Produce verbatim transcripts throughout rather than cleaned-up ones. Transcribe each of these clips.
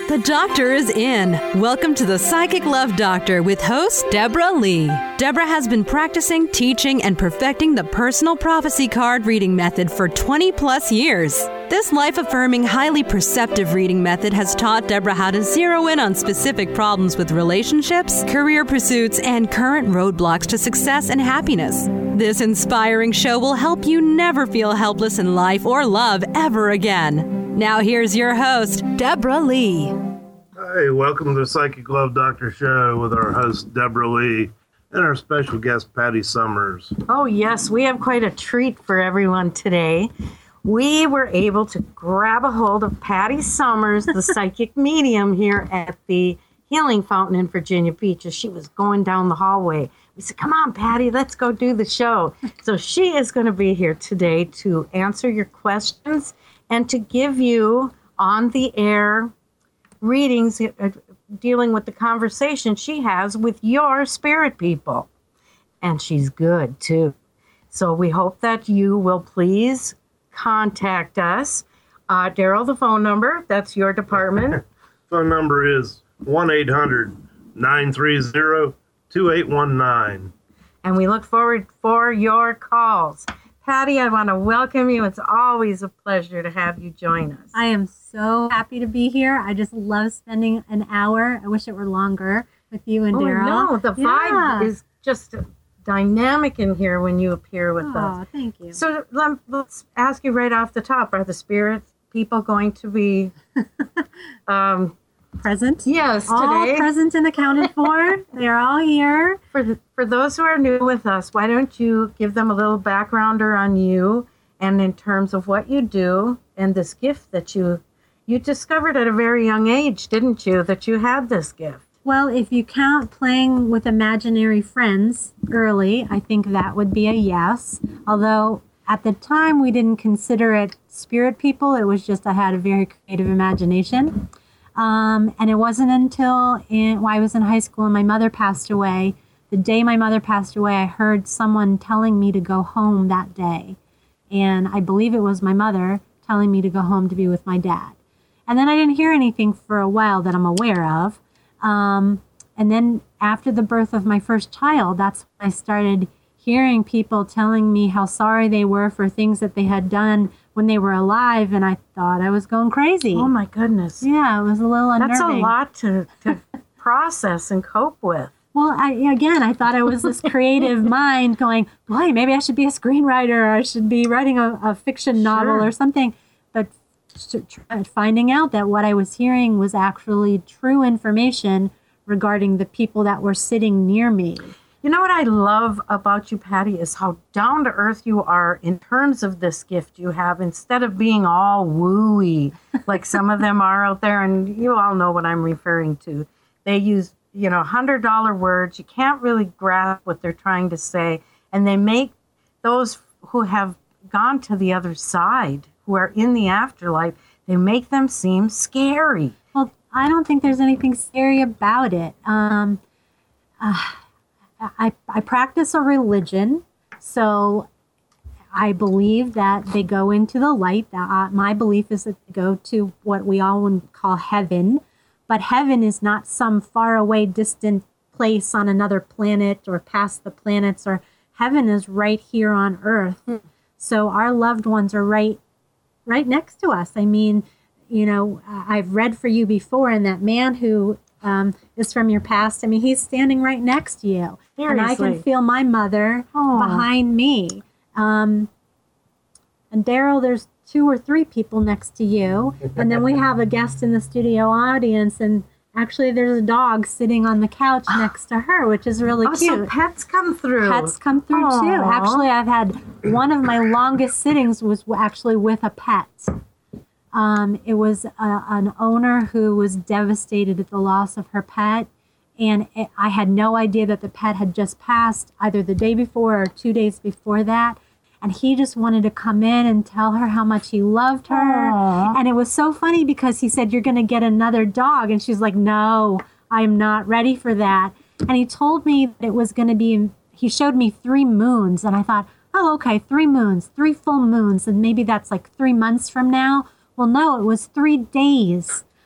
The doctor is in. Welcome to the Psychic Love Doctor with host Deborah Lee. Deborah has been practicing, teaching, and perfecting the personal prophecy card reading method for twenty plus years. This life-affirming, highly perceptive reading method has taught Deborah how to zero in on specific problems with relationships, career pursuits, and current roadblocks to success and happiness. This inspiring show will help you never feel helpless in life or love ever again. Now here's your host, Deborah Lee. Hey, welcome to the Psychic Love Doctor show with our host, Deborah Lee, and our special guest, Patty Summers. Oh, yes, we have quite a treat for everyone today. We were able to grab a hold of Patty Summers, the psychic medium here at the Healing Fountain in Virginia Beach, as she was going down the hallway. We said, come on, Patty, let's go do the show. So she is going to be here today to answer your questions and to give you on-the-air readings uh, dealing with the conversation she has with your spirit people. And she's good, too. So we hope that you will please contact us. Uh, Daryl, the phone number, that's your department. Phone number is one eight hundred nine three zero two eight one nine. And we look forward for your calls. Patty, I want to welcome you. It's always a pleasure to have you join us. I am so happy to be here. I just love spending an hour. I wish it were longer with you and oh, Daryl. No, the vibe yeah. is just dynamic in here when you appear with oh, us. Oh, thank you. So let, let's ask you right off the top. Are the spirit people going to be um, present? Yes, today. All present and accounted for. They're all here. For the, for those who are new with us, why don't you give them a little backgrounder on you and in terms of what you do and this gift that you you discovered at a very young age, didn't you, that you had this gift? Well, if you count playing with imaginary friends early, I think that would be a yes. Although at the time we didn't consider it spirit people. It was just I had a very creative imagination. Um, and it wasn't until in, when I was in high school and my mother passed away, the day my mother passed away, I heard someone telling me to go home that day. And I believe it was my mother telling me to go home to be with my dad. And then I didn't hear anything for a while that I'm aware of. Um, and then after the birth of my first child, that's when I started hearing people telling me how sorry they were for things that they had done when they were alive, and I thought I was going crazy. Oh, my goodness. Yeah, it was a little unnerving. That's a lot to, to process and cope with. Well, I, again, I thought I was this creative mind going, boy, maybe I should be a screenwriter, or I should be writing a, a fiction novel sure. or something. But finding out that what I was hearing was actually true information regarding the people that were sitting near me. You know what I love about you, Patty, is how down to earth you are in terms of this gift you have, instead of being all wooey like some of them are out there. And you all know what I'm referring to. They use, you know, one hundred dollar words. You can't really grasp what they're trying to say. And they make those who have gone to the other side, who are in the afterlife, they make them seem scary. Well, I don't think there's anything scary about it. Um, uh, I, I practice a religion, so I believe that they go into the light. That uh, my belief is that they go to what we all would call heaven, but heaven is not some faraway, distant place on another planet or past the planets. Or heaven is right here on Earth. Hmm. So our loved ones are right, right next to us. I mean, you know, I've read for you before, and that man who um, is from your past, I mean, he's standing right next to you. Seriously. And I can feel my mother Aww. behind me. Um, and Daryl, there's two or three people next to you. And then we have a guest in the studio audience, and actually there's a dog sitting on the couch next to her, which is really oh, cute. So pets come through. Pets come through Aww. too. Actually, I've had one of my longest sittings was actually with a pet. Um, it was a, an owner who was devastated at the loss of her pet. And it, I had no idea that the pet had just passed either the day before or two days before that. And he just wanted to come in and tell her how much he loved her. Aww. And it was so funny because he said, you're going to get another dog. And she's like, no, I'm not ready for that. And he told me that it was going to be, he showed me three moons. And I thought, oh, okay, three moons, three full moons. And maybe that's like three months from now. Well, no, it was three days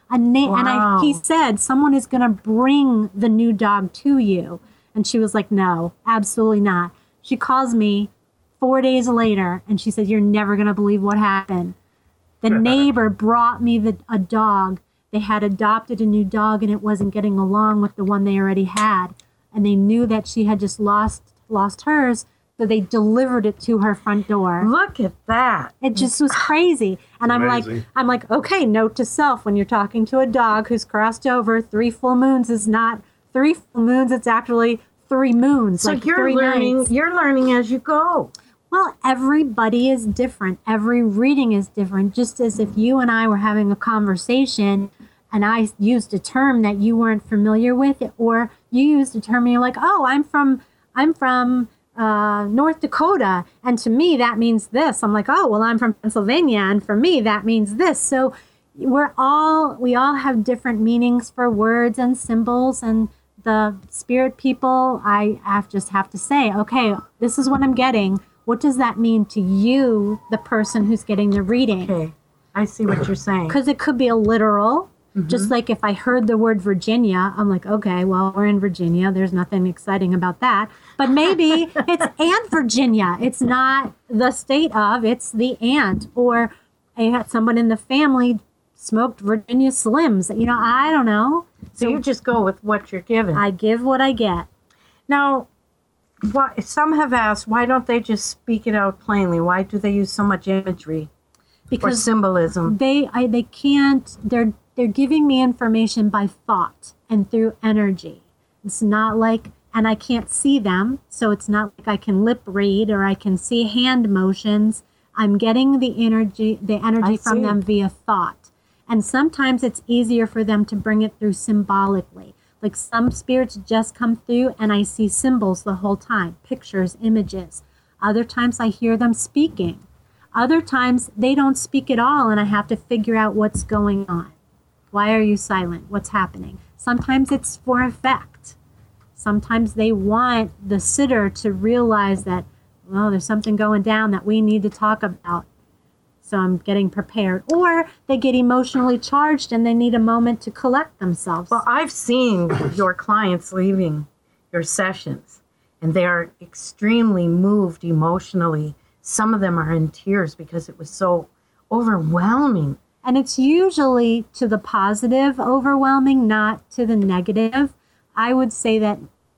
A na- Wow. And I, he said, someone is going to bring the new dog to you. And she was like, no, absolutely not. She calls me four days later and she said, you're never going to believe what happened. The neighbor brought me the, a dog. They had adopted a new dog and it wasn't getting along with the one they already had. And they knew that she had just lost lost hers. So they delivered it to her front door. Look at that. It just was crazy. And I'm Amazing. like, I'm like, okay, note to self, when you're talking to a dog who's crossed over, three full moons is not three full moons, it's actually three moons. So like you're three learning. nights. You're learning as you go. Well, everybody is different. Every reading is different. Just as if you and I were having a conversation and I used a term that you weren't familiar with, or you used a term and you're like, oh, I'm from, I'm from uh, North Dakota. And to me, that means this. I'm like, oh, well, I'm from Pennsylvania. And for me, that means this. So we're all, we all have different meanings for words and symbols. And the spirit people, I have just have to say, okay, this is what I'm getting. What does that mean to you, the person who's getting the reading? Okay, I see what you're saying. Because it could be a literal. Mm-hmm. Just like if I heard the word Virginia, I'm like, okay, well, we're in Virginia. There's nothing exciting about that. But maybe it's Aunt Virginia. It's not the state of, it's the aunt. Or I had someone in the family smoked Virginia Slims. You know, I don't know. So you just go with what you're given. I give what I get. Now, why, some have asked, why don't they just speak it out plainly? Why do they use so much imagery or Because symbolism? they I, they can't, they're they're giving me information by thought and through energy. It's not like, and I can't see them, so it's not like I can lip read or I can see hand motions. I'm getting the energy, the energy I from see. them via thought. And sometimes it's easier for them to bring it through symbolically. Like some spirits just come through and I see symbols the whole time, pictures, images. Other times I hear them speaking. Other times they don't speak at all and I have to figure out what's going on. Why are you silent? What's happening? Sometimes it's for effect. Sometimes they want the sitter to realize that, well, there's something going down that we need to talk about. So I'm getting prepared. Or they get emotionally charged and they need a moment to collect themselves. Well, I've seen your clients leaving your sessions, and they are extremely moved emotionally. Some of them are in tears because it was so overwhelming. And it's usually to the positive overwhelming, not to the negative. I would say that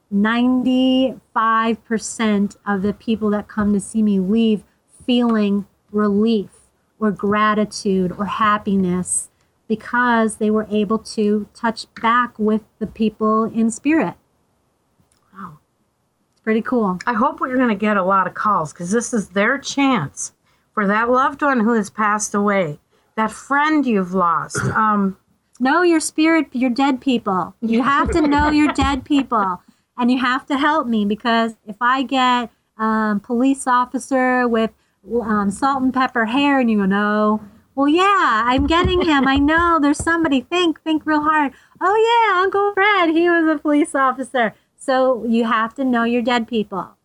ninety-five percent of the people that come to see me leave feeling relief or gratitude or happiness because they were able to touch back with the people in spirit. Wow. It's pretty cool. I hope we're going to get a lot of calls because this is their chance for that loved one who has passed away, that friend you've lost. Um, Know your spirit, your dead people. You have to know your dead people. And you have to help me because if I get um, police officer with um, salt and pepper hair and you go, no, well, yeah, I'm getting him. I know there's somebody. Think, think real hard. Oh, yeah, Uncle Fred, he was a police officer. So you have to know your dead people.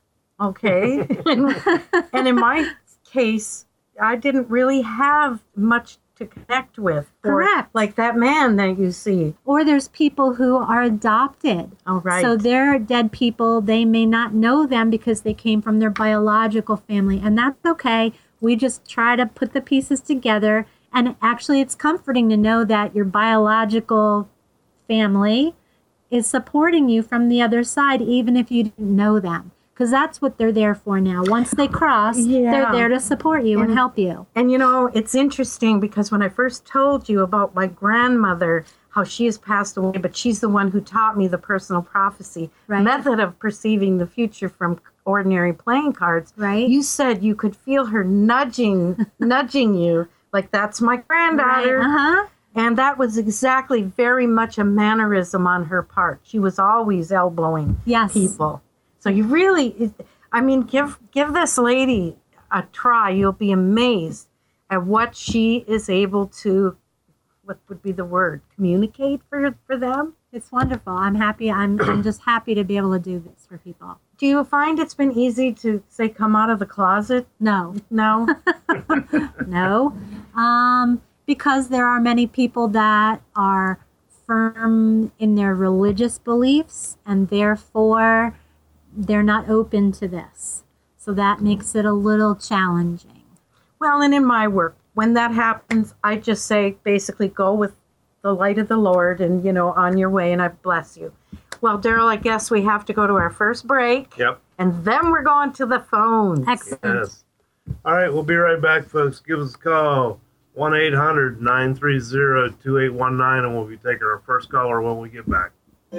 okay. and, and in my case, I didn't really have much to connect with. Or Correct. like that man that you see. Or there's people who are adopted. Oh, right. So they're dead people. They may not know them because they came from their biological family. And that's okay. We just try to put the pieces together. And actually, it's comforting to know that your biological family is supporting you from the other side, even if you didn't know them. Because that's what they're there for now. Once they cross, Yeah. they're there to support you and, And- help you. And you know, it's interesting because when I first told you about my grandmother, how she has passed away, but she's the one who taught me the personal prophecy Right. method of perceiving the future from ordinary playing cards. Right. You said you could feel her nudging, nudging you, like that's my granddaughter. Right. Uh-huh. And that was exactly very much a mannerism on her part. She was always elbowing Yes. people. So you really, I mean, give give this lady a try. You'll be amazed at what she is able to, what would be the word, communicate for for them. It's wonderful. I'm happy. I'm, I'm just happy to be able to do this for people. Do you find it's been easy to say, come out of the closet? No. No? No. Um, because there are many people that are firm in their religious beliefs and therefore they're not open to this. So that makes it a little challenging. Well, and in my work, when that happens, I just say basically go with the light of the Lord and, you know, on your way, and I bless you. Well, Daryl, I guess we have to go to our first break. Yep. And then we're going to the phones. Excellent. Yes. All right, we'll be right back, folks. Give us a call, one eight hundred nine three zero two eight one nine, and we'll be taking our first caller when we get back.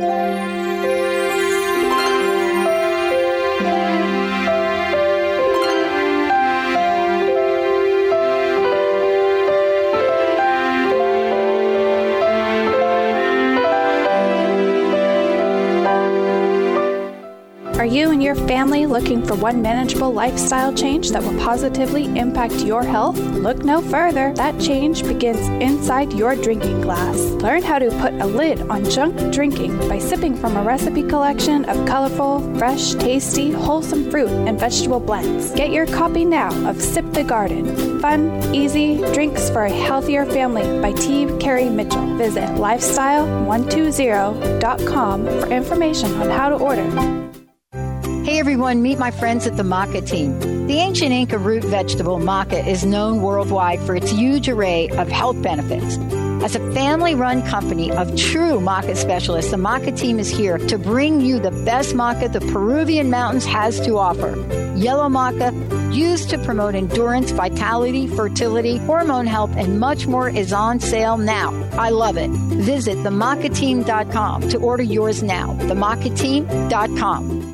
Are you and your family looking for one manageable lifestyle change that will positively impact your health? Look no further. That change begins inside your drinking glass. Learn how to put a lid on junk drinking by sipping from a recipe collection of colorful, fresh, tasty, wholesome fruit and vegetable blends. Get your copy now of Sip the Garden. Fun, easy drinks for a healthier family by T. Carey Mitchell. Visit lifestyle one two zero dot com for information on how to order. Hey everyone, meet my friends at the maca team. The ancient Inca root vegetable maca is known worldwide for its huge array of health benefits. As a family-run company of true maca specialists, the maca team is here to bring you the best maca the Peruvian mountains has to offer. Yellow maca, used to promote endurance, vitality, fertility, hormone health, and much more, is on sale now. I love it. Visit the maca team dot com to order yours now. the maca team dot com.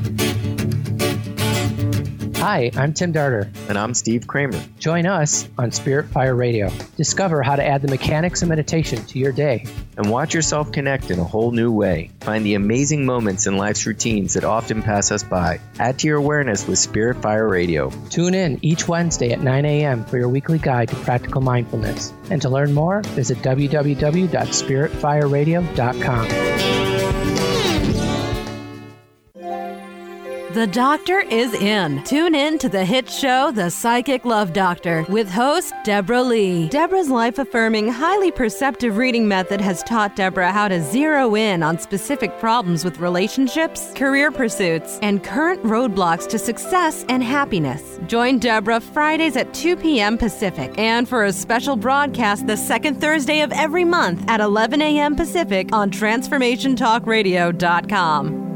Hi, I'm Tim Darter. And I'm Steve Kramer. Join us on Spirit Fire Radio. Discover how to add the mechanics of meditation to your day. And watch yourself connect in a whole new way. Find the amazing moments in life's routines that often pass us by. Add to your awareness with Spirit Fire Radio. Tune in each Wednesday at nine a.m. for your weekly guide to practical mindfulness. And to learn more, visit w w w dot spirit fire radio dot com. The doctor is in. Tune in to the hit show, The Psychic Love Doctor, with host Deborah Lee. Deborah's life-affirming, highly perceptive reading method has taught Deborah how to zero in on specific problems with relationships, career pursuits, and current roadblocks to success and happiness. Join Deborah Fridays at two p.m. Pacific, and for a special broadcast the second Thursday of every month at eleven a.m. Pacific on transformation talk radio dot com.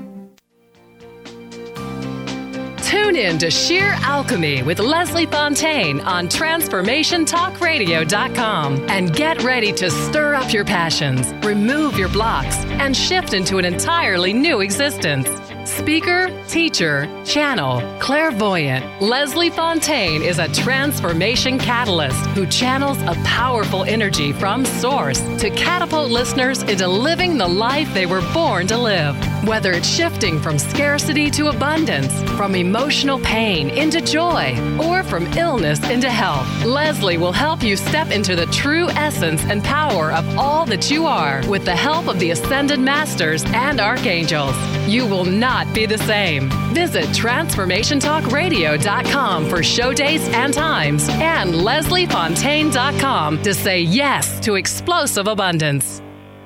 Tune in to Sheer Alchemy with Leslie Fontaine on transformation talk radio dot com and get ready to stir up your passions, remove your blocks, and shift into an entirely new existence. Speaker, teacher, channel, clairvoyant, Leslie Fontaine is a transformation catalyst who channels a powerful energy from source to catapult listeners into living the life they were born to live. Whether it's shifting from scarcity to abundance, from emotional pain into joy, or from illness into health, Leslie will help you step into the true essence and power of all that you are with the help of the Ascended Masters and Archangels. You will not be the same. Visit transformation talk radio dot com for show dates and times and leslie fontaine dot com to say yes to explosive abundance.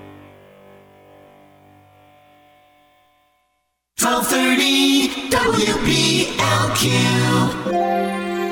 twelve thirty W B L Q.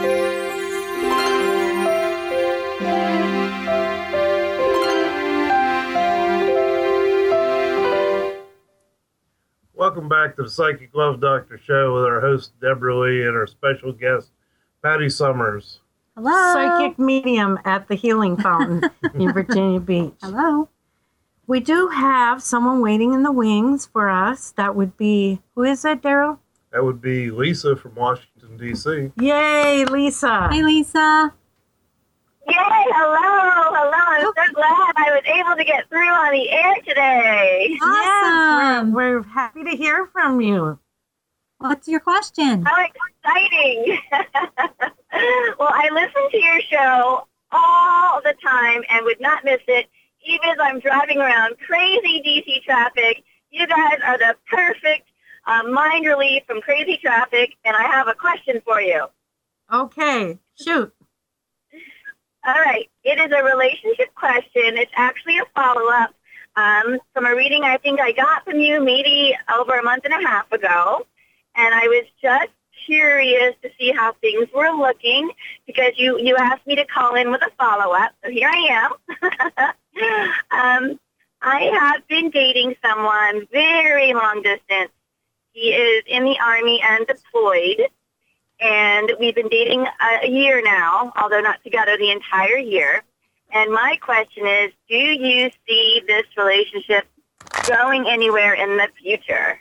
Welcome back to the Psychic Love Doctor Show with our host, Deborah Lee, and our special guest, Patty Summers. Hello. Psychic medium at the Healing Fountain in Virginia Beach. Hello. We do have someone waiting in the wings for us. That would be, who is it, Daryl? That would be Lisa from Washington, D C Yay, Lisa. Hi, Lisa. Yay, hello, hello. I'm so glad I was able to get through on the air today. Awesome. Yes, we're, we're happy to hear from you. What's your question? How exciting. Well, I listen to your show all the time and would not miss it, even as I'm driving around crazy D C traffic. You guys are the perfect uh, mind relief from crazy traffic, and I have a question for you. Okay, shoot. All right. It is a relationship question. It's actually a follow-up um, from a reading I think I got from you maybe over a month and a half ago. And I was just curious to see how things were looking because you, you asked me to call in with a follow-up. So here I am. um, I have been dating someone very long distance. He is in the Army and deployed. And we've been dating a year now, although not together the entire year. And my question is, do you see this relationship going anywhere in the future?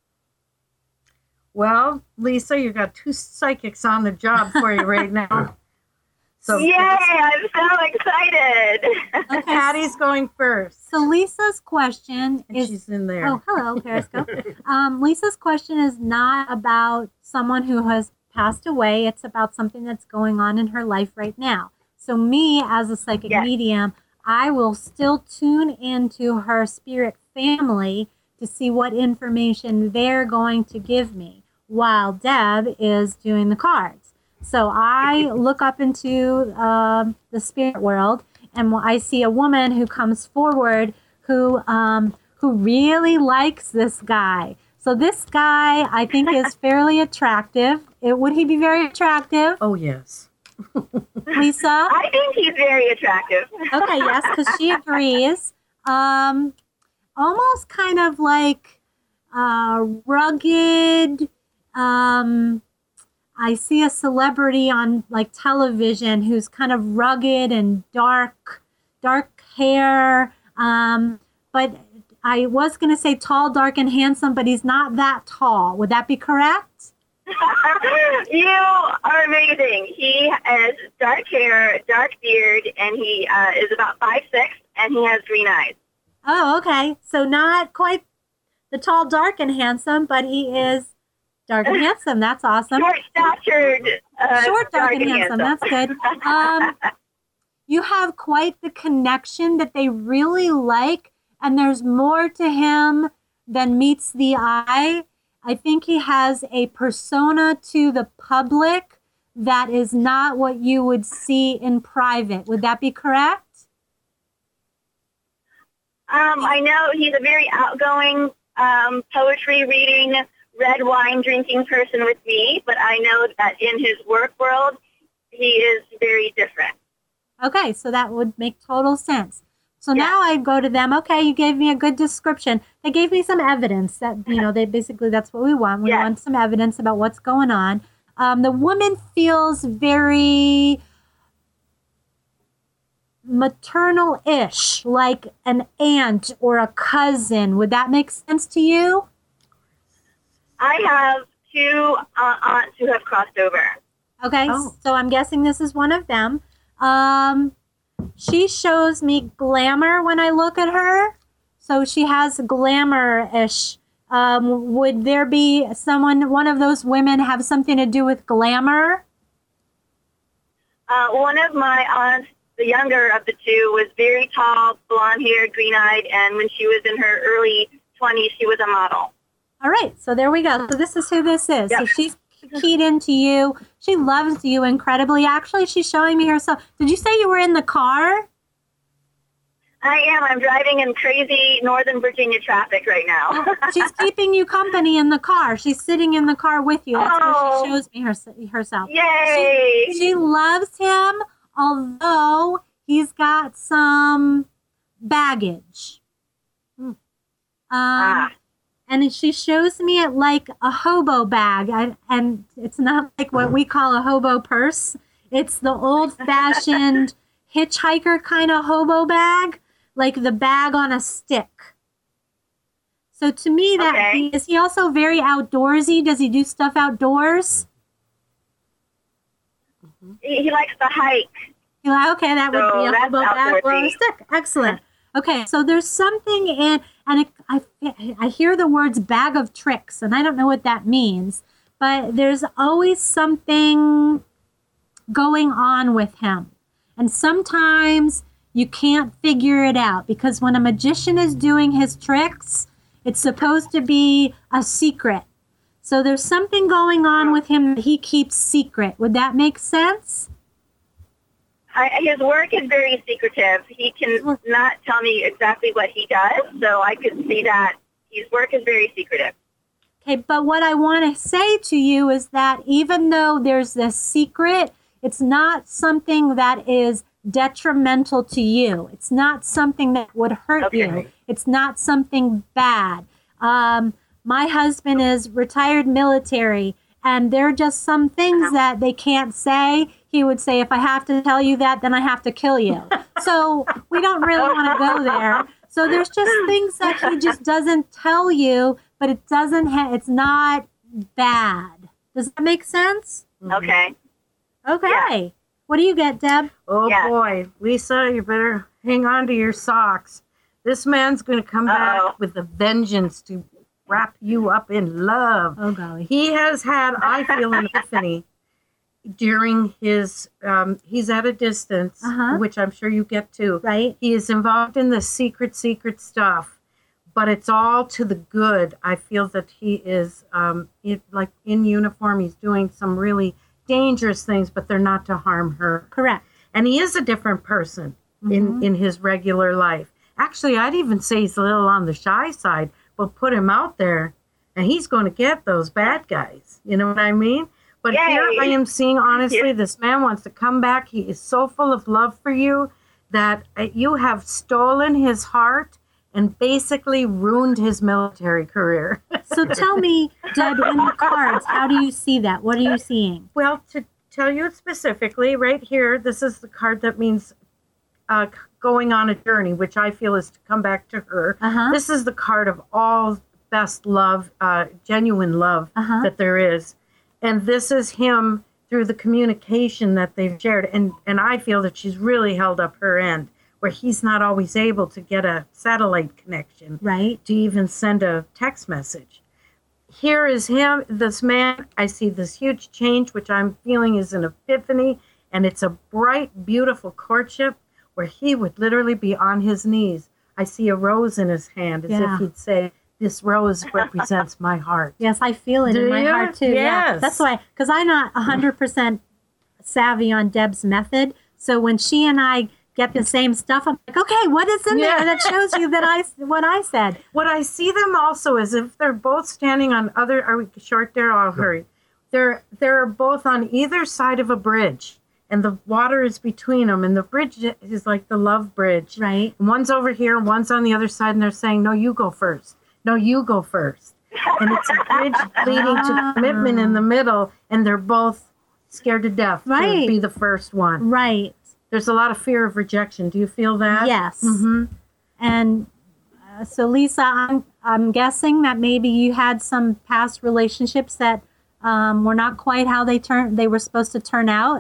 Well, Lisa, you've got two psychics on the job for you right now. So Yay, I'm so excited. Okay. Patty's going first. So Lisa's question and is... she's in there. Oh, hello, Periscope. um, Lisa's question is not about someone who has passed away. It's about something that's going on in her life right now. So me, as a psychic yes. medium, I will still tune into her spirit family to see what information they're going to give me while Deb is doing the cards. So I look up into um, the spirit world, and I see a woman who comes forward who um, who really likes this guy. So this guy, I think, is fairly attractive. It, would he be very attractive? Oh, yes. Lisa? I think he's very attractive. Okay, yes, because she agrees. Um, almost kind of like uh, rugged. Um, I see a celebrity on like television who's kind of rugged and dark, dark hair. Um, but I was going to say tall, dark, and handsome, but he's not that tall. Would that be correct? You are amazing. He has dark hair, dark beard, and he uh, is about five six, and he has green eyes. Oh, okay. So not quite the tall, dark, and handsome, but he is dark and handsome. That's awesome. Short-statured, uh, Short, dark, dark and, and handsome. handsome. That's good. Um, you have quite the connection that they really like, and there's more to him than meets the eye. I think he has a persona to the public that is not what you would see in private. Would that be correct? Um, I know he's a very outgoing, um, poetry reading, red wine drinking person with me, but I know that in his work world, he is very different. Okay, so that would make total sense. So yeah. Now I go to them. Okay, you gave me a good description. They gave me some evidence that, you know, they basically, that's what we want. We yeah. want some evidence about what's going on. Um, the woman feels very maternal-ish, like an aunt or a cousin. Would that make sense to you? I have two uh, aunts who have crossed over. Okay, oh. So I'm guessing this is one of them. Um, she shows me glamour when I look at her. So she has glamour-ish. Um, would there be someone, one of those women have something to do with glamour? Uh, one of my aunts, the younger of the two, was very tall, blonde-haired, green-eyed, and when she was in her early twenties, she was a model. All right, so there we go. So this is who this is. Yep. So she's keyed into you. She loves you incredibly. Actually, she's showing me herself. Did you say you were in the car? I am. I'm driving in crazy Northern Virginia traffic right now. She's keeping you company in the car. She's sitting in the car with you. That's oh, where she shows me her, herself. Yay! She, she loves him, although he's got some baggage. Um, ah. And she shows me it like a hobo bag. I, and it's not like what we call a hobo purse. It's the old-fashioned hitchhiker kind of hobo bag, like the bag on a stick. So to me, that okay. is he also very outdoorsy? Does he do stuff outdoors? Mm-hmm. He, he likes to hike. He, okay, that would so be a hobo bag on a stick. Excellent. Okay, so there's something in, and it, I, I hear the words bag of tricks, and I don't know what that means, but there's always something going on with him. And sometimes you can't figure it out, because when a magician is doing his tricks, it's supposed to be a secret. So there's something going on with him that he keeps secret. Would that make sense? I, his work is very secretive. He can not tell me exactly what he does, so I could see that his work is very secretive. Okay, but what I want to say to you is that even though there's this secret, it's not something that is detrimental to you. It's not something that would hurt Okay. you. It's not something bad. Um, my husband is retired military, and there are just some things that they can't say. He would say, if I have to tell you that, then I have to kill you. So we don't really want to go there. So there's just things that he just doesn't tell you, but it doesn't ha- it's not bad. Does that make sense? Okay. Okay. What do you get, Deb? Oh, Yeah. boy. Lisa, you better hang on to your socks. This man's going to come Uh-oh. back with a vengeance to wrap you up in love. Oh, golly. He has had, I feel, an epiphany during his, um, he's at a distance, Uh-huh. which I'm sure you get too. Right? He is involved in the secret, secret stuff, but it's all to the good. I feel that he is, um, it, like in uniform, he's doing some really dangerous things, but they're not to harm her. Correct. And he is a different person Mm-hmm. in, in his regular life. Actually, I'd even say he's a little on the shy side, but put him out there and he's going to get those bad guys. You know what I mean? But Yay. here I am seeing, honestly, this man wants to come back. He is so full of love for you that uh, you have stolen his heart and basically ruined his military career. So tell me, Deb, in the cards, how do you see that? What are you seeing? Well, to tell you specifically, right here, this is the card that means uh, going on a journey, which I feel is to come back to her. Uh-huh. This is the card of all best love, uh, genuine love Uh-huh. that there is. And this is him through the communication that they've shared. And, and I feel that she's really held up her end, where he's not always able to get a satellite connection Right? to even send a text message. Here is him, this man. I see this huge change, which I'm feeling is an epiphany, and it's a bright, beautiful courtship where he would literally be on his knees. I see a rose in his hand, as Yeah. if he'd say, this rose represents my heart. Yes, I feel it Do in my you? heart too. Yeah, Yes. that's why, because I'm not one hundred percent savvy on Deb's method. So when she and I get the same stuff, I'm like, okay, what is in Yeah. there that shows you that I what I said? What I see them also is if they're both standing on other, are we short there? I'll hurry. They're, they're both on either side of a bridge, and the water is between them, and the bridge is like the love bridge. Right. And one's over here, one's on the other side, and they're saying, no, you go first. No, you go first. And it's a bridge leading to commitment in the middle, and they're both scared to death Right. to be the first one. Right. There's a lot of fear of rejection. Do you feel that? Yes. Mm-hmm. And uh, so, Lisa, I'm I'm guessing that maybe you had some past relationships that um, were not quite how they turned they were supposed to turn out.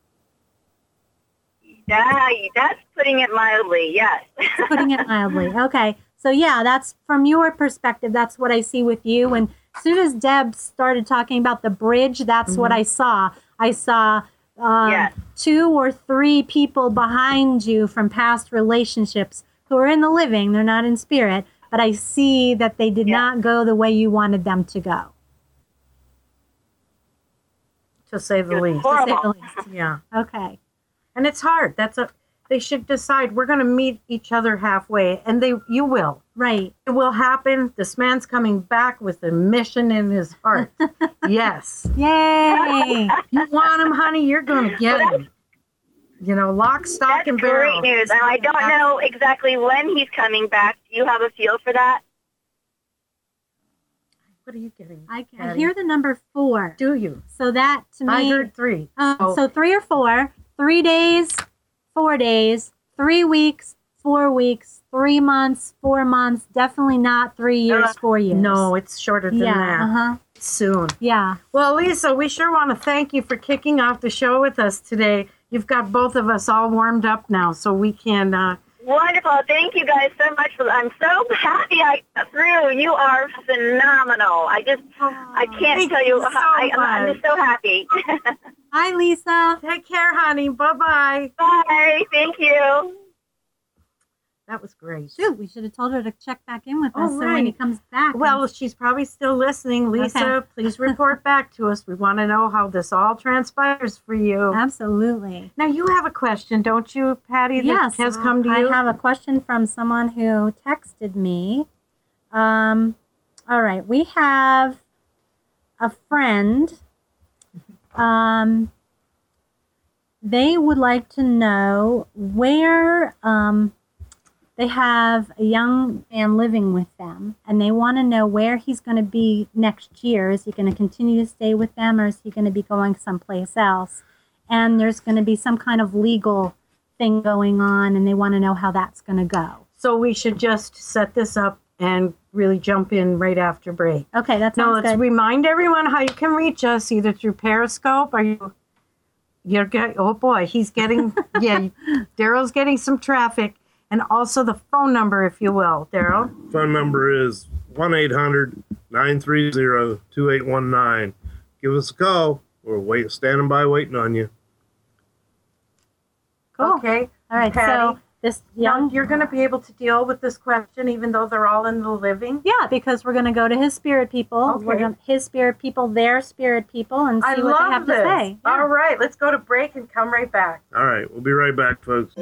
Yeah, that's putting it mildly, yes. Putting it mildly. Okay. So yeah, that's from your perspective. That's what I see with you. And as soon as Deb started talking about the bridge, that's Mm-hmm. what I saw. I saw um, Yes. two or three people behind you from past relationships who are in the living. They're not in spirit, but I see that they did Yeah. not go the way you wanted them to go. To say the It was least. horrible. To say the least. Yeah. Okay. And it's hard. That's a. They should decide we're going to meet each other halfway, and they you will. Right. It will happen. This man's coming back with a mission in his heart. Yes. Yay. You want him, honey, you're going to get him. You know, lock, stock, That's and barrel. great news. And I don't know exactly when he's coming back. Do you have a feel for that? What are you getting? I, I Patty? hear the number four. Do you? So that to me. I heard three. Um, So- so three or four, three days, four days, three weeks, four weeks, three months, four months. Definitely not three years, four years. No, it's shorter than yeah, that. uh huh, Soon. yeah. Well, Lisa, we sure want to thank you for kicking off the show with us today. You've got both of us all warmed up now, so we can. Uh, Wonderful. Thank you guys so much. For, I'm so happy I got through. You are phenomenal. I just, I can't Thank tell you. you so I, I'm, I'm much. just so happy. Hi, Lisa. take care, honey. Bye bye. Bye. Thank you. That was great. Shoot, we should have told her to check back in with us Oh, so when he right. comes back. Well, and- she's probably still listening. Lisa, Okay. please report back to us. We want to know how this all transpires for you. Absolutely. Now, you have a question, don't you, Patty, that Yes, has come to I you? have a question from someone who texted me. Um, all right, we have a friend. Um, they would like to know where um, they have a young man living with them, and they want to know where he's going to be next year. Is he going to continue to stay with them, or is he going to be going someplace else? And there's going to be some kind of legal thing going on, and they want to know how that's going to go. So we should just set this up and really jump in right after break. Okay, that Now, sounds let's good. remind everyone how you can reach us, either through Periscope. Are you... You're get, oh boy, he's getting, yeah, Daryl's getting some traffic. And also the phone number, if you will, Daryl. Phone number is one eight hundred nine three zero two eight one nine. Give us a call. We're wait, standing by waiting on you. Cool. Okay. All right, Patty, so this young... Now, you're going to be able to deal with this question even though they're all in the living? Yeah, because we're going to go to his spirit people. Okay. We're gonna, his spirit people, their spirit people, and see I what love they have this. to say. Yeah. All right, let's go to break and come right back. All right, we'll be right back, folks.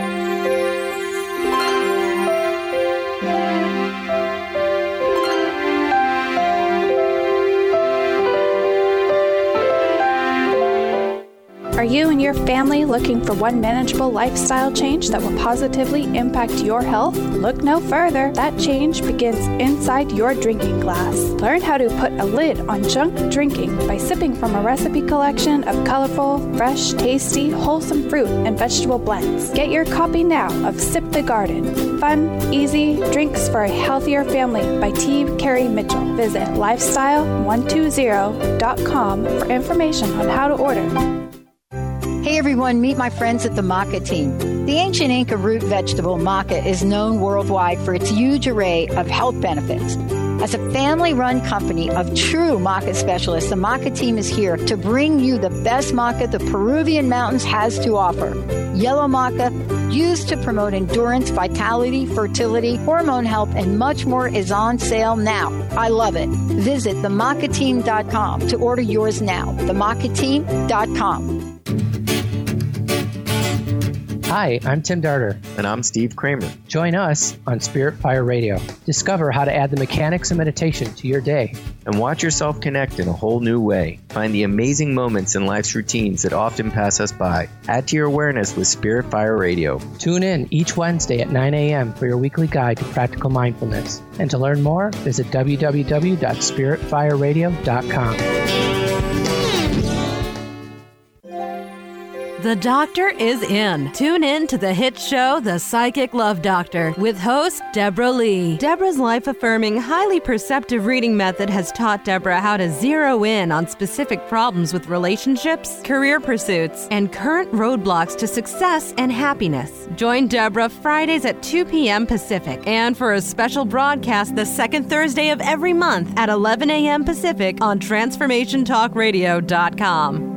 Are you and your family looking for one manageable lifestyle change that will positively impact your health? Look no further. That change begins inside your drinking glass. Learn how to put a lid on junk drinking by sipping from a recipe collection of colorful, fresh, tasty, wholesome fruit and vegetable blends. Get your copy now of Sip the Garden. Fun, easy drinks for a healthier family by T. Carey Mitchell. Visit lifestyle one two zero dot com for information on how to order. Hey everyone, meet my friends at the maca team. The ancient Inca root vegetable maca is known worldwide for its huge array of health benefits. As a family-run company of true maca specialists, the maca team is here to bring you the best maca the Peruvian mountains has to offer. Yellow maca, used to promote endurance, vitality, fertility, hormone health, and much more, is on sale now. I love it. Visit the maca team dot com to order yours now. the maca team dot com. Hi, I'm Tim Darter. And I'm Steve Kramer. Join us on Spirit Fire Radio. Discover how to add the mechanics of meditation to your day. And watch yourself connect in a whole new way. Find the amazing moments in life's routines that often pass us by. Add to your awareness with Spirit Fire Radio. Tune in each Wednesday at nine a.m. for your weekly guide to practical mindfulness. And to learn more, visit w w w dot spirit fire radio dot com. The doctor is in. Tune in to the hit show, The Psychic Love Doctor, with host Deborah Lee. Deborah's life-affirming, highly perceptive reading method has taught Deborah how to zero in on specific problems with relationships, career pursuits, and current roadblocks to success and happiness. Join Deborah Fridays at two p.m. Pacific, and for a special broadcast the second Thursday of every month at eleven a.m. Pacific on transformation talk radio dot com.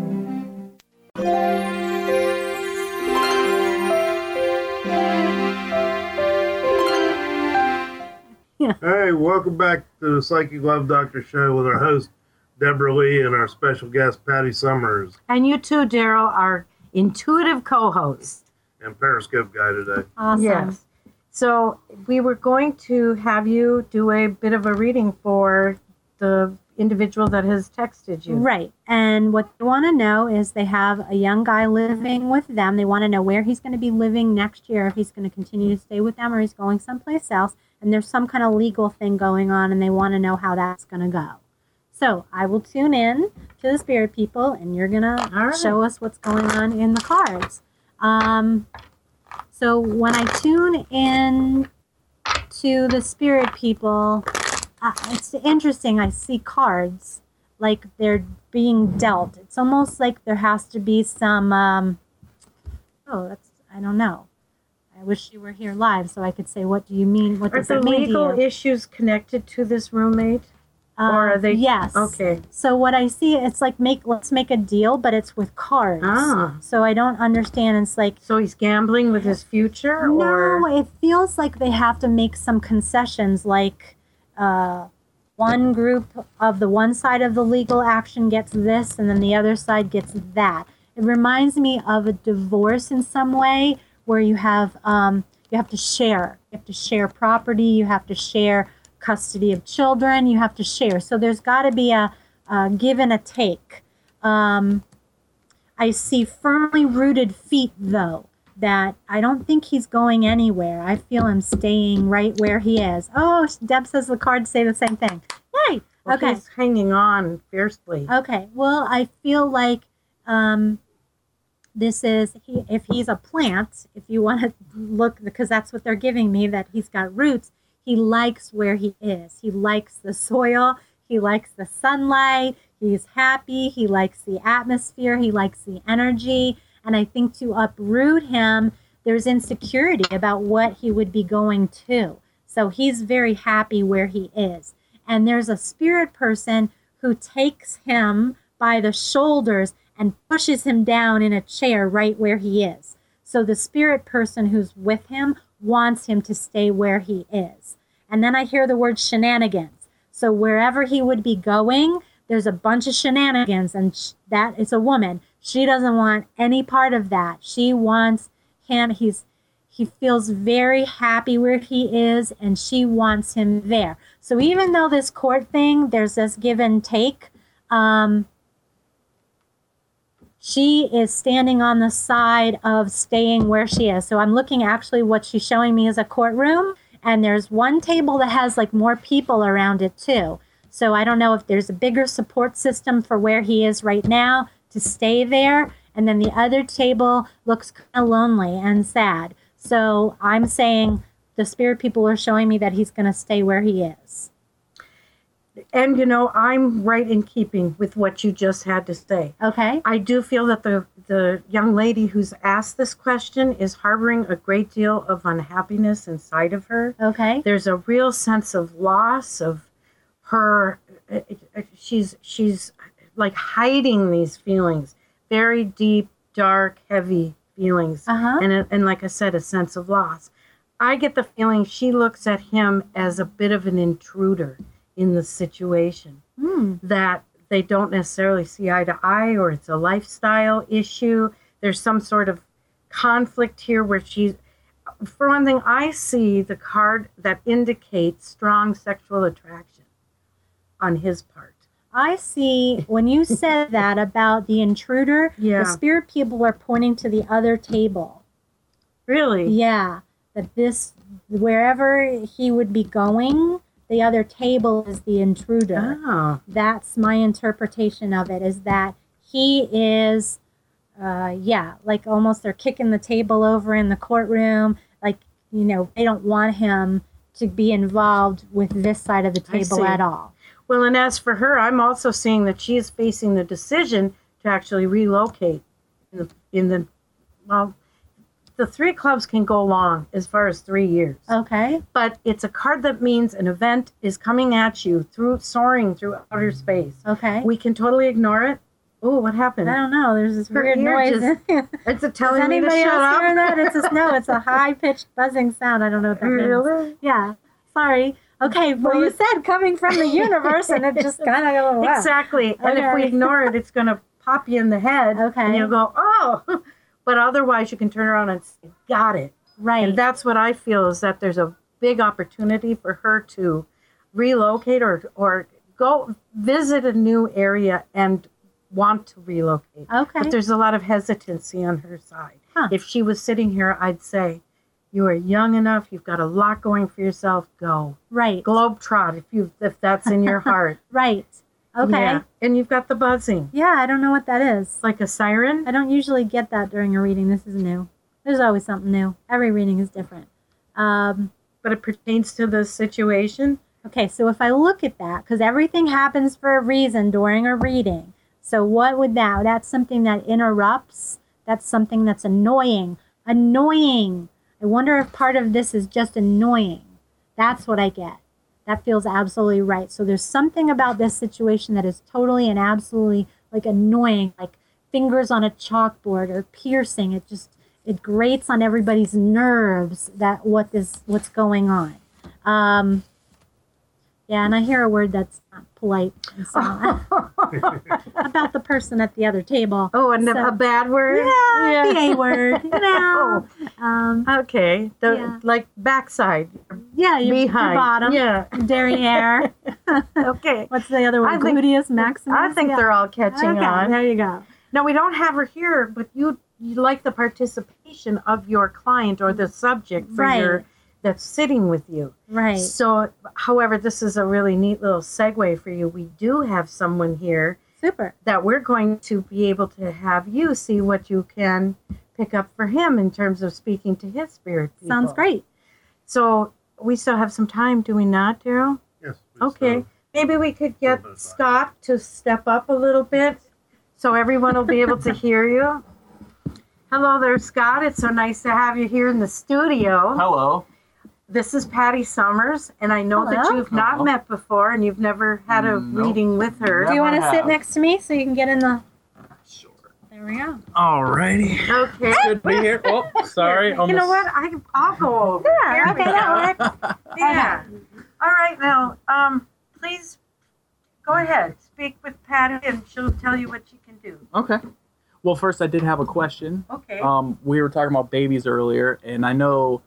Hey, welcome back to the Psychic Love Doctor show with our host, Deborah Lee, and our special guest, Patty Summers. And you too, Daryl, our intuitive co-host. And Periscope guy today. Awesome. Yes. So we were going to have you do a bit of a reading for the individual that has texted you. Right. And what they want to know is they have a young guy living with them. They want to know where he's going to be living next year, if he's going to continue to stay with them or he's going someplace else. And there's some kind of legal thing going on, and they want to know how that's going to go. So I will tune in to the spirit people, and you're going right. to show us what's going on in the cards. Um, so when I tune in to the spirit people, uh, it's interesting. I see cards like they're being dealt. It's almost like there has to be some, um, oh, that's, I don't know. I wish you were here live so I could say, what do you mean? What Are does the that mean legal to you? issues connected to this roommate? or are they? Yes. Okay. So what I see, it's like make let's make a deal, but it's with cards. Ah. So I don't understand. It's like, so he's gambling with his future, or no, it feels like they have to make some concessions, like uh, one group of the one side of the legal action gets this, and then the other side gets that. It reminds me of a divorce in some way, where you have um, you have to share. You have to share property. You have to share custody of children. You have to share. So there's got to be a, a give and a take. Um, I see firmly rooted feet, though, that I don't think he's going anywhere. I feel him staying right where he is. Oh, Deb says the cards say the same thing. Yay! well, Okay. he's hanging on fiercely? Okay. Well, I feel like um, this is, he, if he's a plant, if you want to look, because that's what they're giving me, that he's got roots, he likes where he is. He likes the soil. He likes the sunlight. He's happy. He likes the atmosphere. He likes the energy. And I think to uproot him, there's insecurity about what he would be going to. So he's very happy where he is. And there's a spirit person who takes him by the shoulders and pushes him down in a chair right where he is. So the spirit person who's with him wants him to stay where he is. And then I hear the word shenanigans. So wherever he would be going, there's a bunch of shenanigans, and sh- that is a woman. She doesn't want any part of that. She wants him. He's he feels very happy where he is, and she wants him there. So even though this court thing, there's this give and take, um, she is standing on the side of staying where she is. So I'm looking, actually what she's showing me is a courtroom, and there's one table that has like more people around it too. So I don't know if there's a bigger support system for where he is right now to stay there. And then the other table looks kind of lonely and sad. So I'm saying the spirit people are showing me that he's going to stay where he is. And, you know, I'm right in keeping with what you just had to say. Okay. I do feel that the, the young lady who's asked this question is harboring a great deal of unhappiness inside of her. Okay. There's a real sense of loss, of her, she's, she's like hiding these feelings, very deep, dark, heavy feelings. Uh-huh. And, and like I said, a sense of loss. I get the feeling she looks at him as a bit of an intruder in the situation, Hmm. that they don't necessarily see eye to eye, or it's a lifestyle issue. There's some sort of conflict here where she's, for one thing, I see the card that indicates strong sexual attraction on his part. I see, when you said that about the intruder, Yeah. the spirit people are pointing to the other table. Really? Yeah, that this, wherever he would be going, the other table is the intruder. Oh. That's my interpretation of it, is that he is, uh, yeah, like almost they're kicking the table over in the courtroom. Like, you know, they don't want him to be involved with this side of the I table see. at all. Well, and as for her, I'm also seeing that she is facing the decision to actually relocate in the, in the well, the three clubs can go long as far as three years. Okay. But it's a card that means an event is coming at you through soaring through outer space. Okay. We can totally ignore it. Oh, what happened? I don't know. There's this Her weird ear noise. just- It's a Does telling me to anybody shut else up. hear that? It's a no. It's a high pitched buzzing sound. I don't know what that means. Really? Yeah. Sorry. Okay. Well, you said coming from the universe, and it just kind of goes wow. Exactly. And if we Okay. ignore it, it's going to pop you in the head. Okay. And you'll go, oh. But otherwise, you can turn around and say, got it. Right. And that's what I feel, is that there's a big opportunity for her to relocate or or go visit a new area and want to relocate. Okay. But there's a lot of hesitancy on her side. Huh. If she was sitting here, I'd say, you are young enough. You've got a lot going for yourself. Go. Right. Globetrot, if you if that's in your heart. Right. Okay. Yeah. And you've got the buzzing. Yeah, I don't know what that is. Like a siren? I don't usually get that during a reading. This is new. There's always something new. Every reading is different. Um, But it pertains to the situation. okay, so if I look at that, because everything happens for a reason during a reading. So what would that? That's something that interrupts. That's something that's annoying. Annoying. I wonder if part of this is just annoying. That's what I get. that feels absolutely right. So there's something about this situation that is totally and absolutely like annoying, like fingers on a chalkboard or piercing. It just, it grates on everybody's nerves that what this, what's going on. Um, yeah, and I hear a word that's not polite and so about the person at the other table. Oh, and so, a bad word? Yeah, yeah. The A word, you know. Um, okay, the, yeah. like backside. Yeah, your, behind. your bottom. Yeah. Derriere. Okay. What's the other one? I think, Gluteus maximus? I think yeah. they're all catching okay, on. There you go. No, we don't have her here, but you you like the participation of your client or the subject for right. your that's sitting with you. Right. So, however, this is a really neat little segue for you. We do have someone here. Super. That we're going to be able to have you see what you can pick up for him in terms of speaking to his spirit people. Sounds great. So, we still have some time, do we not, Daryl? Yes. Okay. So, maybe we could get Scott to step up a little bit so everyone will be able to hear you. Hello there, Scott. It's so nice to have you here in the studio. Hello. This is Patty Summers, and I know Hello. that you've not Hello. met before and you've never had a Nope. reading with her. Do you want to Never sit have. next to me so you can get in the... Sure. There we go. Alrighty. Okay. Good to be here. Oh, sorry. You almost- know what? I, I'll go over. Yeah, Here okay, we that go. works. Yeah. All right, now, um, please go ahead. Speak with Patty, and she'll tell you what she can do. Okay. Well, first, I did have a question. Okay. Um, we were talking about babies earlier, and I know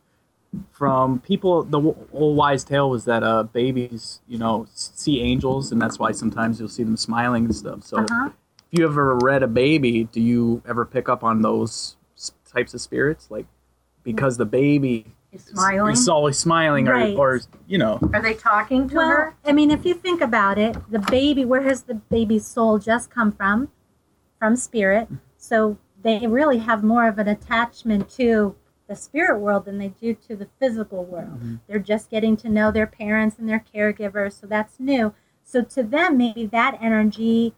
from people, the w- old wise tale was that uh, babies, you know, s- see angels, and that's why sometimes you'll see them smiling and stuff. So, Uh-huh. if you ever read a baby, do you ever pick up on those s- types of spirits, like because the baby Is smiling? is always smiling, Right. or, or you know, Are they talking to Well, her? I mean, if you think about it, the baby, where has the baby's soul just come from? From spirit. So they really have more of an attachment to the spirit world than they do to the physical world. Mm-hmm. They're just getting to know their parents and their caregivers, so that's new. So to them, maybe that energy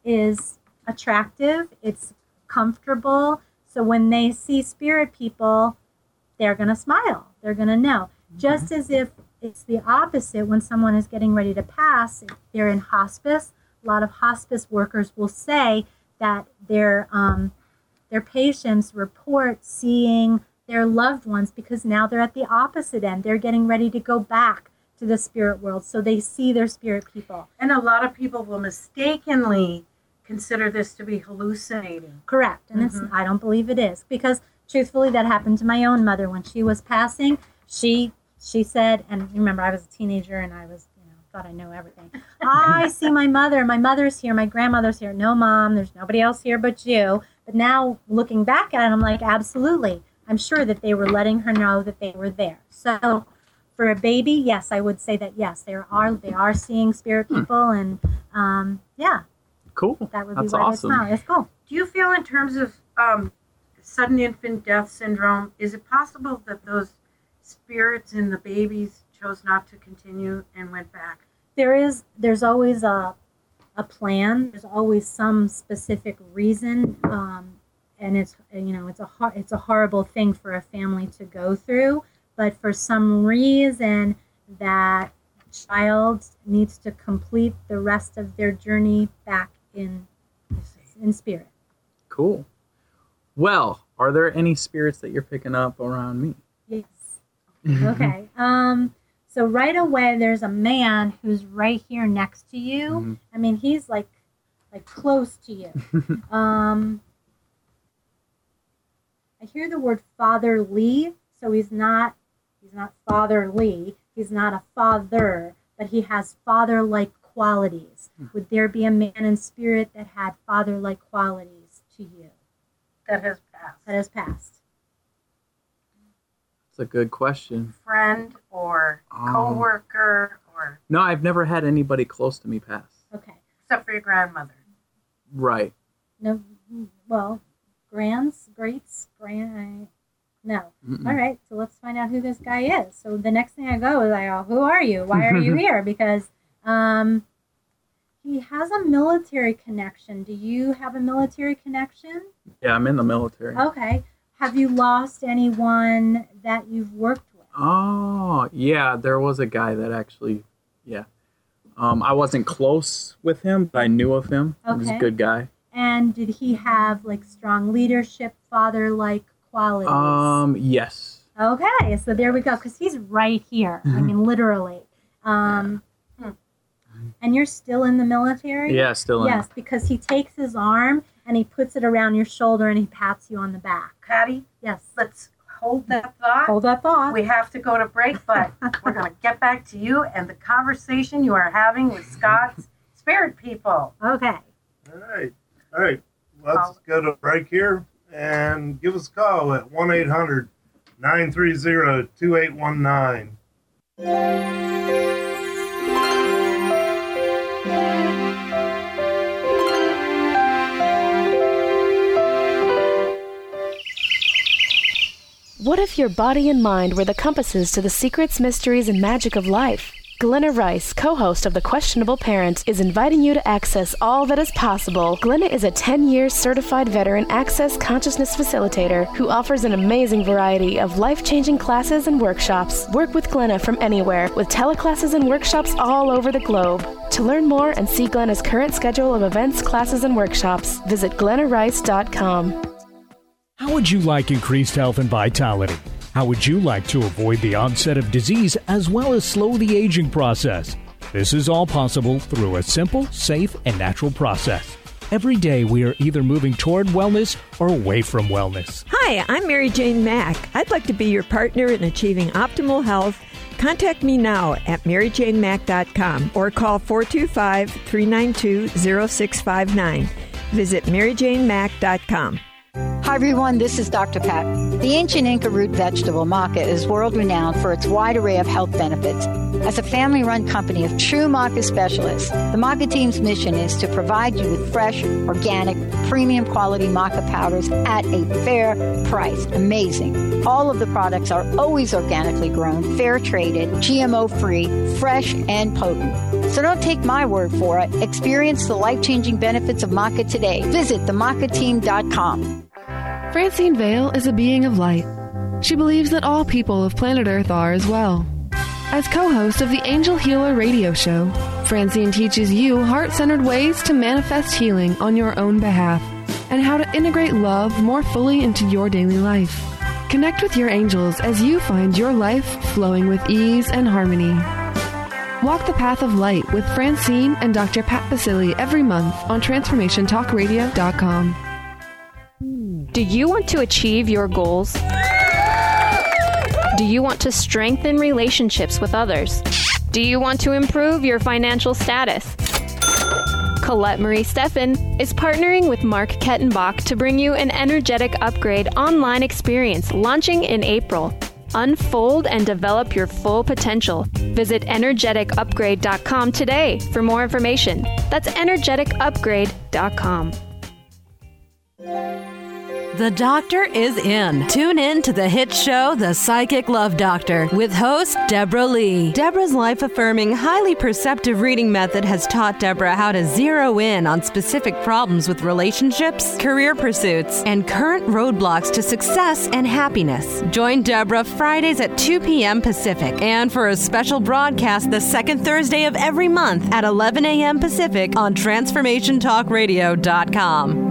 is attractive, it's comfortable. So when they see spirit people, they're going to smile. They're going to know. Just as if it's the opposite when someone is getting ready to pass, if they're in hospice, a lot of hospice workers will say that their um, their patients report seeing their loved ones because now they're at the opposite end. They're getting ready to go back to the spirit world, so they see their spirit people. And a lot of people will mistakenly consider this to be hallucinating. Correct, and it's I don't believe it is, because truthfully, that happened to my own mother when she was passing. She she said, and remember, I was a teenager and I was, you know, thought I know everything. I see my mother. My mother's here. My grandmother's here. No, Mom, there's nobody else here but you. But now looking back at it, I'm like, absolutely. I'm sure that they were letting her know that they were there. So for a baby, yes, I would say that yes, they are they are seeing spirit people, and um, yeah, cool. that would That's be where awesome. they smile. It's cool. Do you feel in terms of um, sudden infant death syndrome, is it possible that those spirits in the babies chose not to continue and went back? There is, there's always a, a plan. There's always some specific reason, um, and it's, you know, it's a hor- it's a horrible thing for a family to go through. But for some reason, that child needs to complete the rest of their journey back in in spirit. Cool. Well, are there any spirits that you're picking up around me? Yes. Okay. Um. So right away, there's a man who's right here next to you. Mhm. I mean, he's like, like close to you. um. I hear the word fatherly, so he's not, he's not fatherly. He's not a father, but he has father-like qualities. Would there be a man in spirit that had father-like qualities to you? That has passed. That has passed. It's a good question. Friend or Um, coworker or No, I've never had anybody close to me pass. Okay. except for your grandmother. Right. No, well, grands, greats, grand. No. Mm-mm. All right. So let's find out who this guy is. So the next thing I go is I go, who are you? Why are you here? Because um, he has a military connection. Do you have a military connection? Yeah, I'm in the military. Okay. Have you lost anyone that you've worked with? Oh, yeah, there was a guy that actually Yeah. Um, I wasn't close with him, but I knew of him. He was a Okay. good guy. And did he have like strong leadership, father-like qualities? Um, yes. Okay, so there we go, because he's right here. I mean, literally. Um, hmm. And you're still in the military? Yeah, still in. Yes, because he takes his arm and he puts it around your shoulder and he pats you on the back. Patty, Yes. let's hold that thought. Hold that thought. We have to go to break, but we're going to get back to you and the conversation you are having with Scott's spirit people. Okay. All right. All right. Let's go to break here and give us a call at one eight hundred nine three zero two eight one nine. What if your body and mind were the compasses to the secrets, mysteries, and magic of life? Glenna Rice, co-host of The Questionable Parent, is inviting you to access all that is possible. Glenna is a ten-year certified veteran Access Consciousness facilitator who offers an amazing variety of life-changing classes and workshops. Work with Glenna from anywhere with teleclasses and workshops all over the globe. To learn more and see Glenna's current schedule of events, classes, and workshops, visit glenna rice dot com. How would you like increased health and vitality? How would you like to avoid the onset of disease as well as slow the aging process? This is all possible through a simple, safe, and natural process. Every day we are either moving toward wellness or away from wellness. Hi, I'm Mary Jane Mack. I'd like to be your partner in achieving optimal health. Contact me now at mary jane mack dot com or call four two five, three nine two, zero six five nine. Visit mary jane mack dot com. Hi everyone, this is Doctor Pat. The ancient Inca root vegetable maca is world-renowned for its wide array of health benefits. As a family-run company of true maca specialists, the maca team's mission is to provide you with fresh, organic, premium quality maca powders at a fair price. Amazing. All of the products are always organically grown, fair-traded, G M O-free, fresh, and potent. So don't take my word for it. Experience the life-changing benefits of maca today. Visit the maca team dot com. Francine Vale is a being of light. She believes that all people of planet Earth are as well. As co-host of the Angel Healer radio show, Francine teaches you heart-centered ways to manifest healing on your own behalf and how to integrate love more fully into your daily life. Connect with your angels as you find your life flowing with ease and harmony. Walk the path of light with Francine and Doctor Pat Basili every month on transformation talk radio dot com. Do you want to achieve your goals? Do you want to strengthen relationships with others? Do you want to improve your financial status? Colette Marie Steffen is partnering with Mark Kettenbach to bring you an energetic upgrade online experience launching in April. Unfold and develop your full potential. Visit energetic upgrade dot com today for more information. That's energetic upgrade dot com. The doctor is in. Tune in to the hit show, The Psychic Love Doctor, with host Deborah Lee. Deborah's life-affirming, highly perceptive reading method has taught Deborah how to zero in on specific problems with relationships, career pursuits, and current roadblocks to success and happiness. Join Deborah Fridays at two p.m. Pacific, and for a special broadcast the second Thursday of every month at eleven a.m. Pacific on transformation talk radio dot com.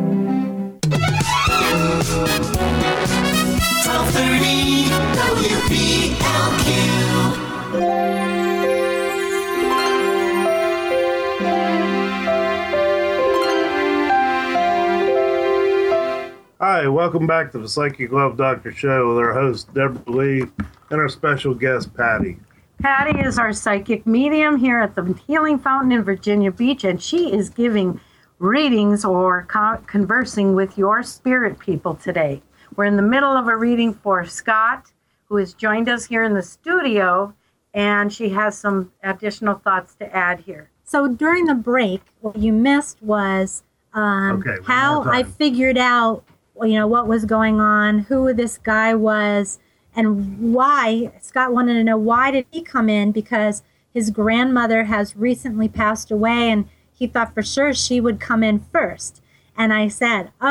twelve thirty W B L Q. Hi, welcome back to the Psychic Love Doctor Show with our host, Deborah Lee, and our special guest, Patty. Patty is our psychic medium here at the Healing Fountain in Virginia Beach, and she is giving readings or co- conversing with your spirit people today. We're in the middle of a reading for Scott, who has joined us here in the studio, and she has some additional thoughts to add here. So during the break, what you missed was um, Okay, one how more I time. figured out, you know, what was going on, who this guy was, and why. Scott wanted to know, why did he come in? Because his grandmother has recently passed away, and he thought for sure she would come in first. And I said, oh,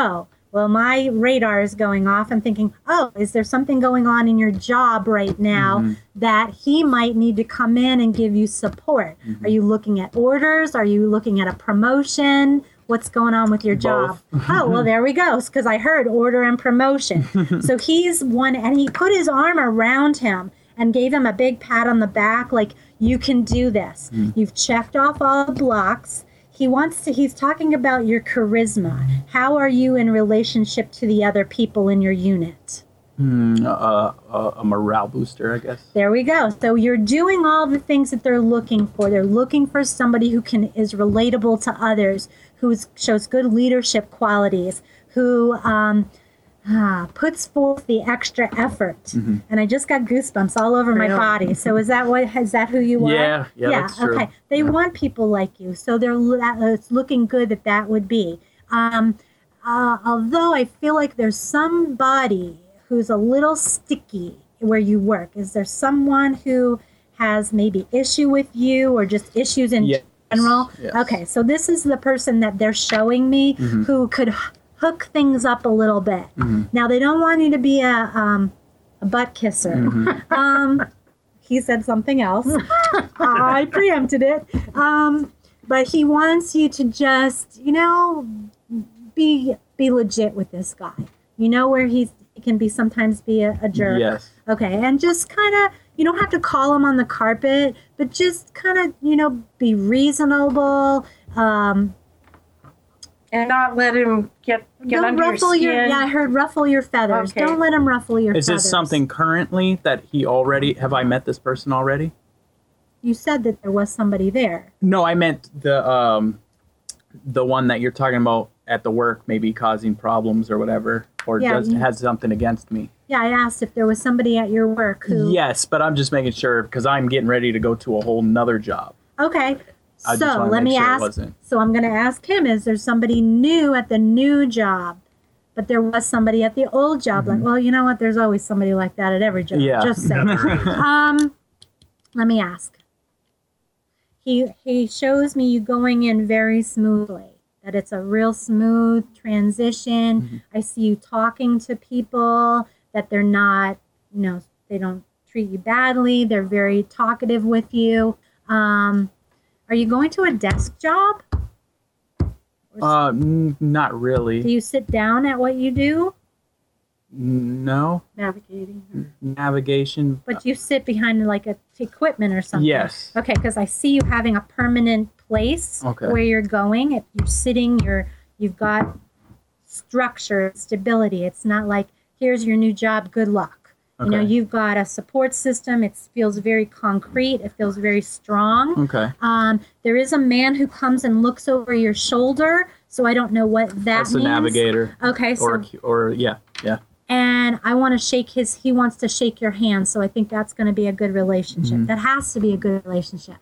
Well, my radar is going off and thinking, oh, is there something going on in your job right now Mm-hmm. that he might need to come in and give you support? Mm-hmm. Are you looking at orders? Are you looking at a promotion? What's going on with your job? Oh, well, there we go, because I heard order and promotion. So he's one, and he put his arm around him and gave him a big pat on the back, like, you can do this. Mm. You've checked off all the blocks. He wants to, he's talking about your charisma. How are you in relationship to the other people in your unit? Mm, uh, uh, a morale booster, I guess. There we go. So you're doing all the things that they're looking for. They're looking for somebody who can is relatable to others, who shows good leadership qualities, who um, ah, puts forth the extra effort. Mm-hmm. And I just got goosebumps all over my Really? body. So is that what is that who you are? Yeah, yeah, that's true. Okay. They want people like you, so they're that, it's looking good that that would be. Um, uh, although I feel like there's somebody who's a little sticky where you work. Is there someone who has maybe issue with you or just issues in Yes. general? Yes. Okay, so this is the person that they're showing me Mhm. who could h- hook things up a little bit. Mhm. Now, they don't want you to be a, um, a butt kisser. Mhm. Um, he said something else. I preempted it. Um, but he wants you to just, you know, be be legit with this guy. You know where he's, he can be sometimes be a, a jerk. Yes. Okay, and just kind of, you don't have to call him on the carpet, but just kind of, you know, be reasonable. Um, And not let him get get don't under ruffle your your, skin. yeah, I heard ruffle your feathers. Okay. Don't let him ruffle your Is feathers. this something currently that he already, have I met this person already? You said that there was somebody there. No, I meant the um, the one that you're talking about at the work, maybe causing problems or whatever, or Yeah, does you- has something against me. Yeah, I asked if there was somebody at your work who. Yes, but I'm just making sure because I'm getting ready to go to a whole nother job. Okay. I just So wanna let make me sure it ask. wasn't. So I'm going to ask him: is there somebody new at the new job? But there was somebody at the old job. Like, well, you know what? There's always somebody like that at every job. Mm-hmm. Yeah. Just saying. um, let me ask. He he shows me you going in very smoothly. That it's a real smooth transition. Mm-hmm. I see you talking to people. That they're not, you know, they don't treat you badly. They're very talkative with you. Um, are you going to a desk job? Uh, n- not Do really. you sit down at what you do? No Navigating. navigation. But you sit behind like a equipment or something. Yes. Okay, because I see you having a permanent place Okay. where you're going. If you're sitting, you're you've got structure, stability. It's not like here's your new job. Good luck. You know, Okay. you've got a support system. It feels very concrete. It feels very strong. Okay. Um, there is a man who comes and looks over your shoulder, so I don't know what that That's means. a navigator. Okay, so Or or yeah yeah. and I want to shake his, he wants to shake your hand. So I think that's going to be a good relationship. Mhm. That has to be a good relationship.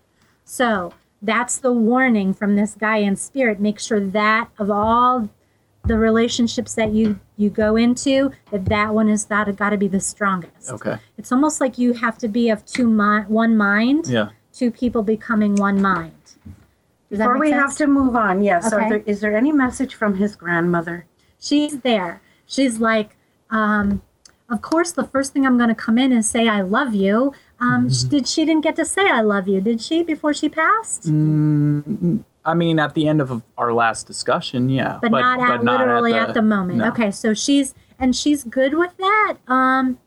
So that's the warning from this guy in spirit. Make sure that of all the relationships that you, you go into, that that one is that got to be the strongest. Okay. It's almost like you have to be of two mi- one mind, Yeah. two people becoming one mind. Does that Before make we sense? have to move on, yes. Are Okay. there, is there any message from his grandmother? She's there. She's like, um, of course, the first thing I'm going to come in and say, I love you. Um, sh Did she didn't get to say I love you, did she, before she passed? Mm, I mean, at the end of our last discussion, yeah. But, not at literally at the, moment. no. Okay, so she's, and she's good with that. Um,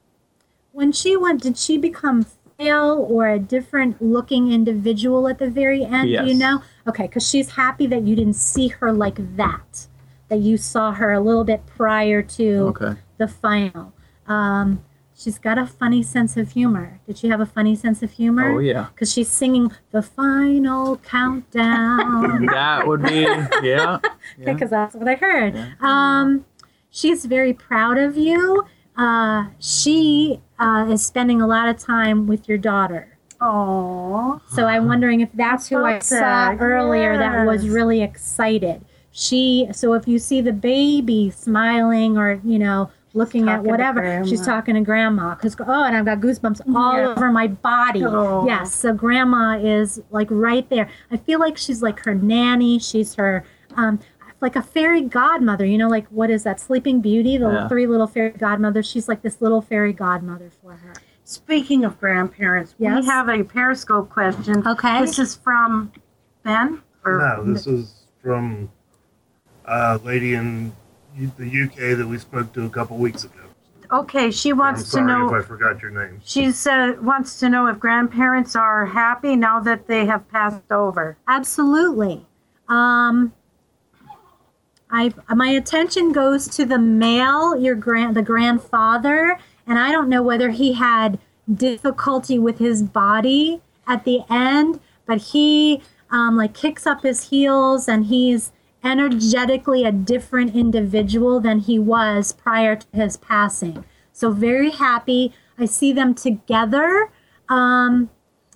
when she went, did she become pale or a different looking individual at the very end? Do you Yes. know? Okay, because she's happy that you didn't see her like that, that you saw her a little bit prior to Okay. the final. Um, she's got a funny sense of humor. Did she have a funny sense of humor? Oh, yeah. Because she's singing the final countdown. That would be yeah. yeah. Because that's what I heard. Um, she's very proud of you. Uh, she uh, is spending a lot of time with your daughter. Oh. So I'm wondering if that's who I About saw that, earlier that was yes. really excited. She, so if you see the baby smiling or, you know, looking at talking to whatever, she's grandma. talking to grandma. Because, oh, and I've got goosebumps all Yeah. over my body. Oh. Yes, so grandma is like right there. I feel like she's like her nanny. She's her, um, like a fairy godmother. You know, like what is that? Sleeping Beauty, the Yeah. three little fairy godmothers. She's like this little fairy godmother for her. Speaking of grandparents, Yes? we have a Periscope question. Okay. This is from Ben? Or No, this is from a lady in U- the U K that we spoke to a couple weeks ago. Okay, she wants I'm sorry to know. if I forgot your name. She said wants to know if grandparents are happy now that they have passed over. Absolutely. Um, I my attention goes to the male, your grand, the grandfather, and I don't know whether he had difficulty with his body at the end, but he um, like kicks up his heels, and he's energetically a different individual than he was prior to his passing. So very happy. I see them together. Um,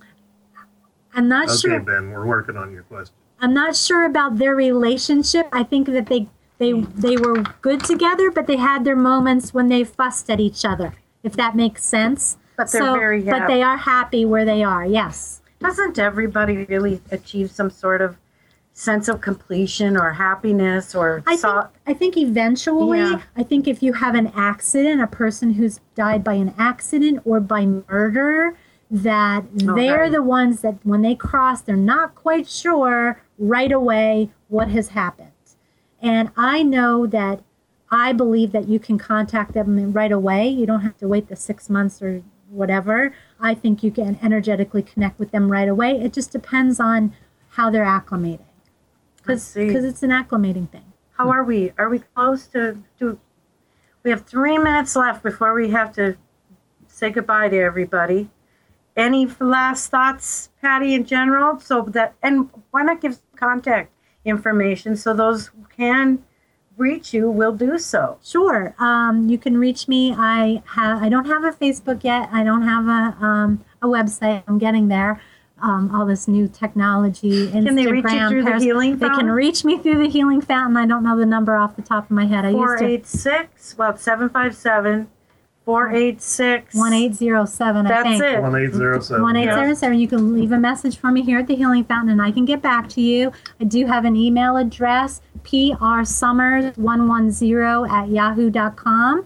I'm not Okay, sure. Ben, we're working on your question. I'm not sure about their relationship. I think that they they they were good together, but they had their moments when they fussed at each other, if that makes sense. But they're very But happy. they are happy where they are. Yes. Doesn't everybody really achieve some sort of sense of completion or happiness or I so- think I think eventually, Yeah. I think if you have an accident, a person who's died by an accident or by murder, that Oh, they're right. the ones that when they cross, they're not quite sure right away what has happened. And I know that I believe that you can contact them right away. You don't have to wait the six months or whatever. I think you can energetically connect with them right away. It just depends on how they're acclimating. Because see. it's an acclimating thing. How are we? Are we close to do? We have three minutes left before we have to say goodbye to everybody. Any last thoughts, Patty, in general? So that, and why not give contact information so those who can reach you will do so. Sure. Um, you can reach me. I have. I don't have a Facebook yet. I don't have a um, a website. I'm getting there. Um, all this new technology. Instagram, Can they reach you through the Peris- Healing They can Fountain? reach me through the Healing Fountain. I don't know the number off the top of my head. I Four used to. eight six. Well, seven five seven. Four eight six. One eight zero seven. I That's think. it. One eight zero seven. One eight zero seven. You can leave a message for me here at the Healing Fountain, and I can get back to you. I do have an email address: p r summers one one zero at yahoo dot com.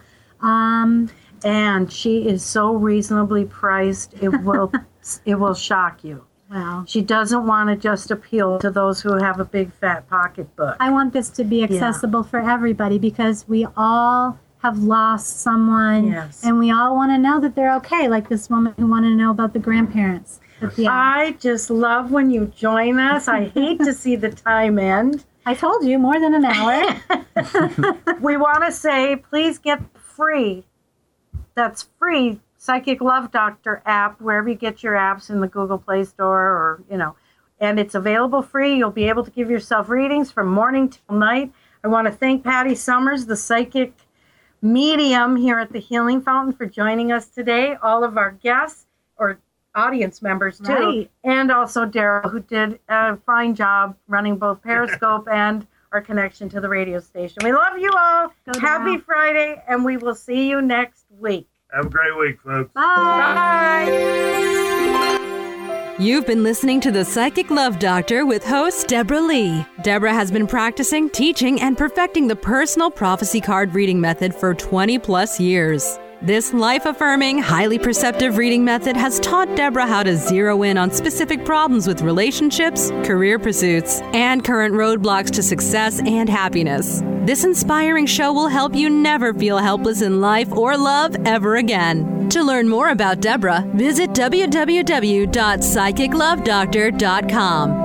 Um, and she is so reasonably priced. It will it will shock you. Wow. She doesn't want to just appeal to those who have a big fat pocketbook. I want this to be accessible for everybody because we all have lost someone, Yes. and we all want to know that they're okay. Like this woman who wanted to know about the grandparents. But yeah, I just love when you join us. I hate to see the time end. I told you more than an hour. We want to say, please get free. That's free Psychic Love Doctor app wherever you get your apps in the Google Play Store, or you know, and it's available free. You'll be able to give yourself readings from morning till night. I want to thank Patty Summers, the psychic medium here at the Healing Fountain, for joining us today. All of our guests or audience members too, Right. and also Daryl, who did a fine job running both Periscope and our connection to the radio station. We love you all. Go Happy Daryl. Friday, and we will see you next week. Have a great week, folks. Bye. You've been listening to The Psychic Love Doctor with host Deborah Lee. Deborah has been practicing, teaching, and perfecting the personal prophecy card reading method for twenty plus years. This life-affirming, highly perceptive reading method has taught Deborah how to zero in on specific problems with relationships, career pursuits, and current roadblocks to success and happiness. This inspiring show will help you never feel helpless in life or love ever again. To learn more about Deborah, visit w w w dot psychic love doctor dot com.